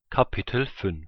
Kapitel 5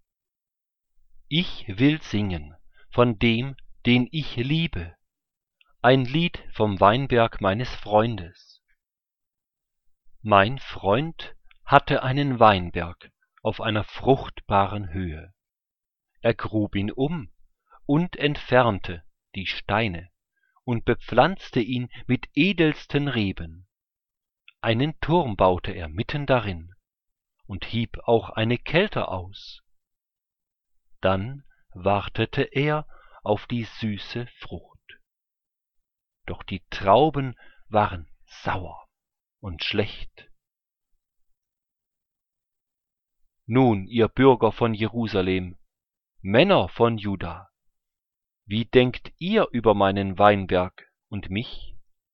Ich will singen von dem, den ich liebe, ein Lied vom Weinberg meines Freundes. Mein Freund hatte einen Weinberg auf einer fruchtbaren Höhe. Er grub ihn um und entfernte die Steine und bepflanzte ihn mit edelsten Reben. Einen Turm baute er mitten darin und hieb auch eine Kelter aus. Dann wartete er auf die süße Frucht. Doch die Trauben waren sauer und schlecht. Nun, ihr Bürger von Jerusalem, Männer von Juda, wie denkt ihr über meinen Weinberg und mich?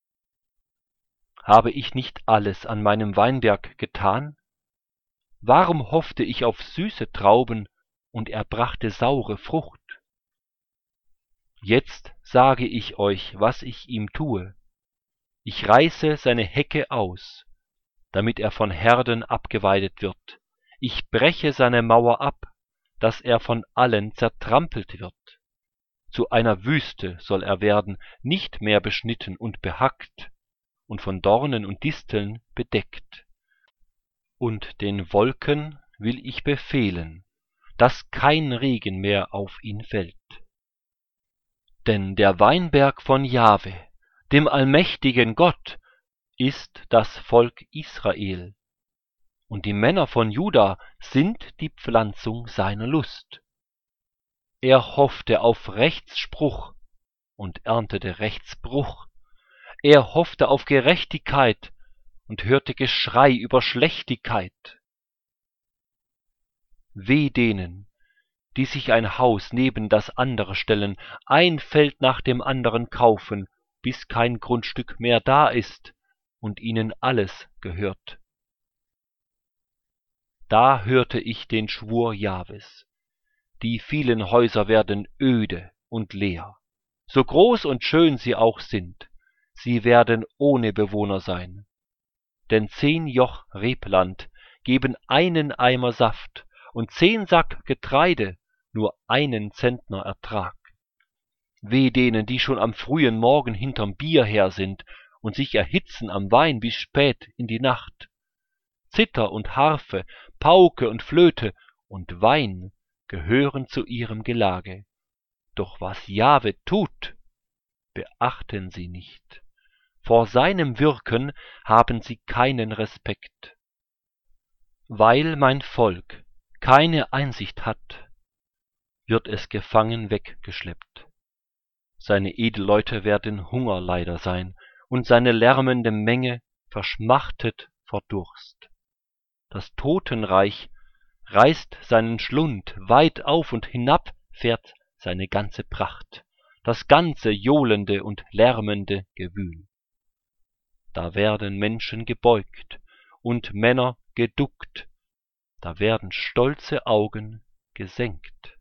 Habe ich nicht alles an meinem Weinberg getan? Warum hoffte ich auf süße Trauben und er brachte saure Frucht? Jetzt sage ich euch, was ich ihm tue. Ich reiße seine Hecke aus, damit er von Herden abgeweidet wird. Ich breche seine Mauer ab, dass er von allen zertrampelt wird. Zu einer Wüste soll er werden, nicht mehr beschnitten und behackt und von Dornen und Disteln bedeckt. Und den Wolken will ich befehlen, dass kein Regen mehr auf ihn fällt. Denn der Weinberg von Jahwe, dem allmächtigen Gott, ist das Volk Israel, und die Männer von Juda sind die Pflanzung seiner Lust. Er hoffte auf Rechtsspruch und erntete Rechtsbruch. Er hoffte auf Gerechtigkeit und hörte Geschrei über Schlechtigkeit. Weh denen, die sich ein Haus neben das andere stellen, ein Feld nach dem anderen kaufen, bis kein Grundstück mehr da ist und ihnen alles gehört. Da hörte ich den Schwur Jahwes: Die vielen Häuser werden öde und leer. So groß und schön sie auch sind, sie werden ohne Bewohner sein. Denn 10 Joch Rebland geben einen Eimer Saft und 10 Sack Getreide nur einen Zentner Ertrag. Weh denen, die schon am frühen Morgen hinterm Bier her sind und sich erhitzen am Wein bis spät in die Nacht. Zither und Harfe, Pauke und Flöte und Wein gehören zu ihrem Gelage. Doch was Jahwe tut, beachten sie nicht. Vor seinem Wirken haben sie keinen Respekt. Weil mein Volk keine Einsicht hat, wird es gefangen weggeschleppt. Seine Edelleute werden Hungerleider sein, und seine lärmende Menge verschmachtet vor Durst. Das Totenreich reißt seinen Schlund weit auf, und hinab fährt seine ganze Pracht, das ganze johlende und lärmende Gewühl. Da werden Menschen gebeugt und Männer geduckt, da werden stolze Augen gesenkt.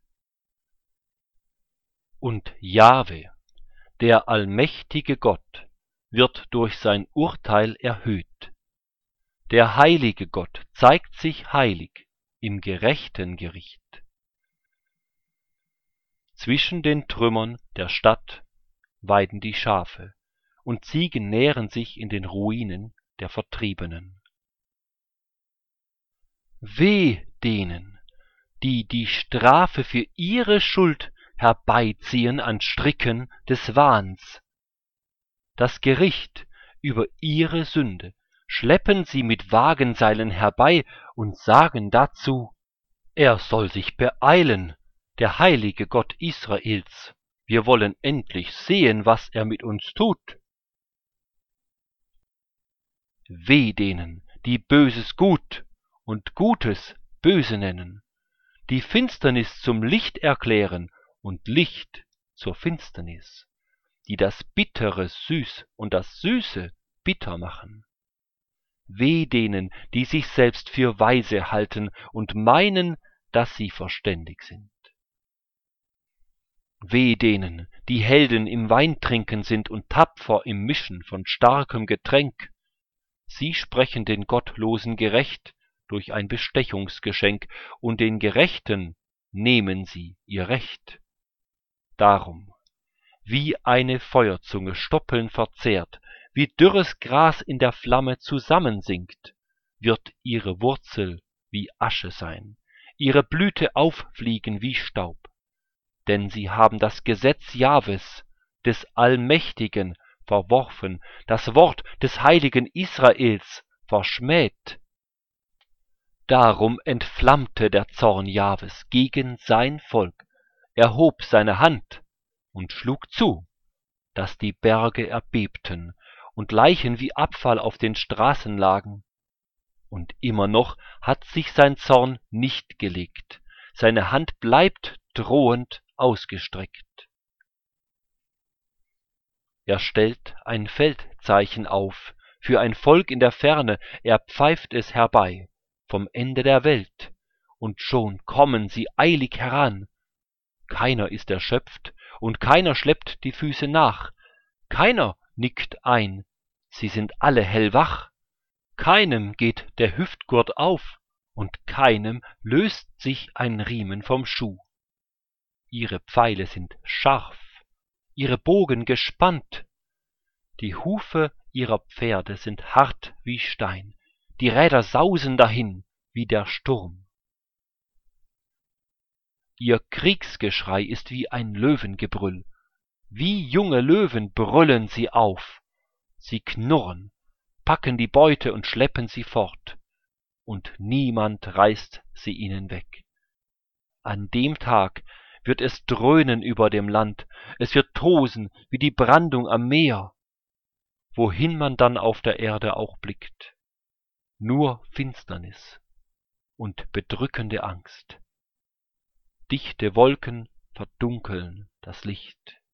Und Jahwe, der allmächtige Gott, wird durch sein Urteil erhöht. Der heilige Gott zeigt sich heilig im gerechten Gericht. Zwischen den Trümmern der Stadt weiden die Schafe, und Ziegen nähren sich in den Ruinen der Vertriebenen. Weh denen, die die Strafe für ihre Schuld herbeiziehen an Stricken des Wahns. Das Gericht über ihre Sünde schleppen sie mit Wagenseilen herbei und sagen dazu: Er soll sich beeilen, der heilige Gott Israels. Wir wollen endlich sehen, was er mit uns tut. Weh denen, die Böses gut und Gutes böse nennen, die Finsternis zum Licht erklären und Licht zur Finsternis, die das Bittere süß und das Süße bitter machen. Weh denen, die sich selbst für weise halten und meinen, dass sie verständig sind. Weh denen, die Helden im Weintrinken sind und tapfer im Mischen von starkem Getränk. Sie sprechen den Gottlosen gerecht durch ein Bestechungsgeschenk, und den Gerechten nehmen sie ihr Recht. Darum, wie eine Feuerzunge Stoppeln verzehrt, wie dürres Gras in der Flamme zusammensinkt, wird ihre Wurzel wie Asche sein, ihre Blüte auffliegen wie Staub. Denn sie haben das Gesetz Jahwes, des Allmächtigen, verworfen, das Wort des heiligen Israels verschmäht. Darum entflammte der Zorn Jahwes gegen sein Volk, erhob seine Hand und schlug zu, dass die Berge erbebten und Leichen wie Abfall auf den Straßen lagen. Und immer noch hat sich sein Zorn nicht gelegt, seine Hand bleibt drohend ausgestreckt. Er stellt ein Feldzeichen auf für ein Volk in der Ferne, er pfeift es herbei vom Ende der Welt, und schon kommen sie eilig heran. Keiner ist erschöpft und keiner schleppt die Füße nach, keiner nickt ein, sie sind alle hellwach, keinem geht der Hüftgurt auf und keinem löst sich ein Riemen vom Schuh. Ihre Pfeile sind scharf, ihre Bogen gespannt, die Hufe ihrer Pferde sind hart wie Stein, die Räder sausen dahin wie der Sturm. Ihr Kriegsgeschrei ist wie ein Löwengebrüll, wie junge Löwen brüllen sie auf, sie knurren, packen die Beute und schleppen sie fort, und niemand reißt sie ihnen weg. An dem Tag wird es dröhnen über dem Land, es wird tosen wie die Brandung am Meer. Wohin man dann auf der Erde auch blickt, nur Finsternis und bedrückende Angst. Dichte Wolken verdunkeln das Licht.